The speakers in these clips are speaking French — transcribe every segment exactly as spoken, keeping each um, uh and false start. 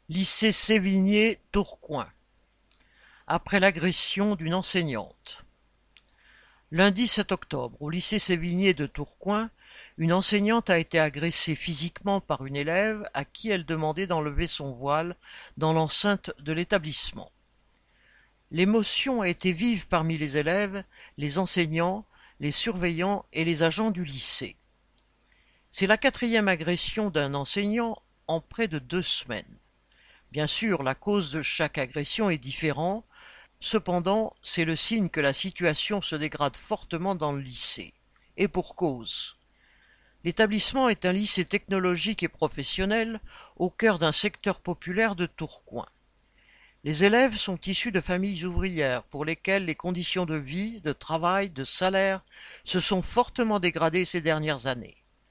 Lycée Sévigné, Tourcoing. Après l'agression d'une enseignante. Lundi sept octobre, au lycée Sévigné de Tourcoing, une enseignante a été agressée physiquement par une élève à qui elle demandait d'enlever son voile dans l'enceinte de l'établissement. L'émotion a été vive parmi les élèves, les enseignants, les surveillants et les agents du lycée. C'est la quatrième agression d'un enseignant en près de deux semaines. Bien sûr, la cause de chaque agression est différente, cependant, c'est le signe que la situation se dégrade fortement dans le lycée. Et pour cause. L'établissement est un lycée technologique et professionnel au cœur d'un secteur populaire de Tourcoing. Les élèves sont issus de familles ouvrières pour lesquelles les conditions de vie, de travail, de salaire se sont fortement dégradées ces dernières années.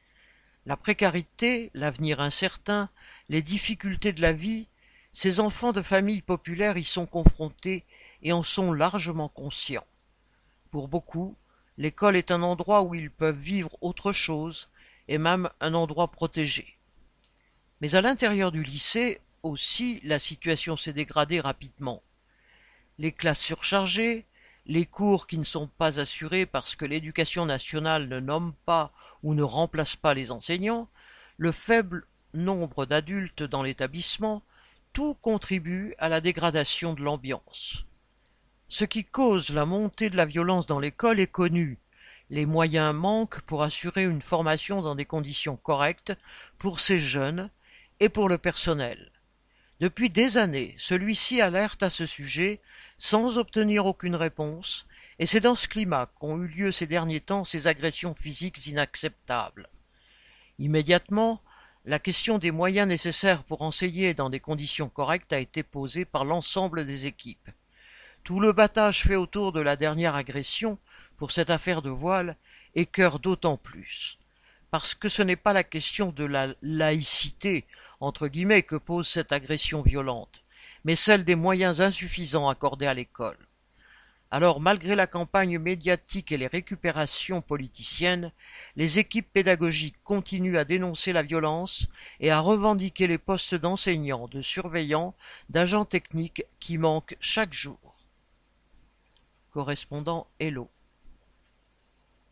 La précarité, l'avenir incertain, les difficultés de la vie, ces enfants de familles populaires y sont confrontés et en sont largement conscients. Pour beaucoup, l'école est un endroit où ils peuvent vivre autre chose et même un endroit protégé. Mais à l'intérieur du lycée aussi, la situation s'est dégradée rapidement. Les classes surchargées, les cours qui ne sont pas assurés parce que l'éducation nationale ne nomme pas ou ne remplace pas les enseignants, le faible nombre d'adultes dans l'établissement, tout contribue à la dégradation de l'ambiance. Ce qui cause la montée de la violence dans l'école est connu. Les moyens manquent pour assurer une formation dans des conditions correctes pour ces jeunes et pour le personnel. Depuis des années, celui-ci alerte à ce sujet sans obtenir aucune réponse, et c'est dans ce climat qu'ont eu lieu ces derniers temps ces agressions physiques inacceptables. Immédiatement, la question des moyens nécessaires pour enseigner dans des conditions correctes a été posée par l'ensemble des équipes. Tout le battage fait autour de la dernière agression pour cette affaire de voile écœure d'autant plus. Parce que ce n'est pas la question de la laïcité, entre guillemets, que pose cette agression violente, mais celle des moyens insuffisants accordés à l'école. Alors, malgré la campagne médiatique et les récupérations politiciennes, les équipes pédagogiques continuent à dénoncer la violence et à revendiquer les postes d'enseignants, de surveillants, d'agents techniques qui manquent chaque jour. Correspondant Hello.